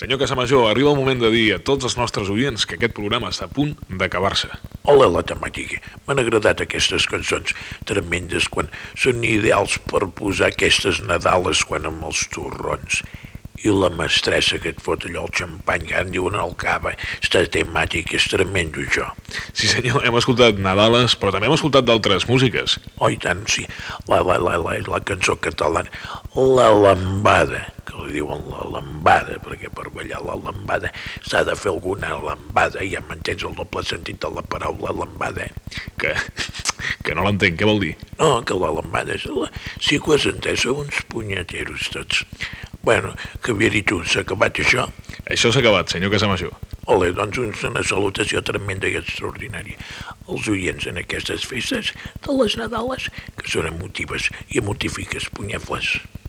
Senyor Casamajor, arriba el moment de dir a tots els nostres oients que aquest programa està a punt d'acabar-se. Hola, la temàtica. M'han agradat aquestes cançons tremendes quan són ideals per posar aquestes Nadales quan amb els torrons. I la mestressa que et fot allò el xampany que en diuen el cava. Està temàtic, és tremendo, això. Sí, senyor, hem escoltat Nadales, però també hem escoltat d'altres músiques. Oh, i tant, sí. La cançó catalana. La lambada, que li diuen la lambada, perquè per ballar la lambada s'ha de fer alguna lambada. Ja m'entens el doble sentit de la paraula lambada. Que no l'entenc, què vol dir? No, que la lambada és sí que ho has entès, sou uns punyeteros tots. Bueno, que havia dit tu, s'ha acabat això? Això s'ha acabat, senyor Casamajor. Ole, doncs una salutació tremenda i extraordinària als oients en aquestes festes de les Nadales, que són emotives i emotífiques, punyefles.